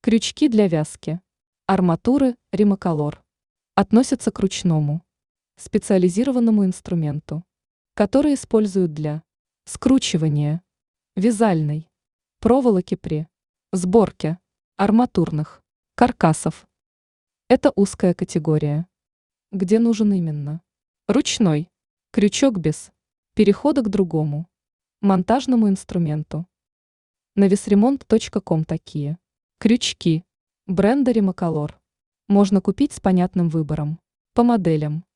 Крючки для вязки. Арматуры Римоколор. Относятся к ручному, специализированному инструменту, который используют для скручивания вязальной проволоки при сборке арматурных каркасов. Это узкая категория, где нужен именно ручной крючок без перехода к другому монтажному инструменту. На весремонт.ком такие крючки бренда Римоколор можно купить с понятным выбором по моделям.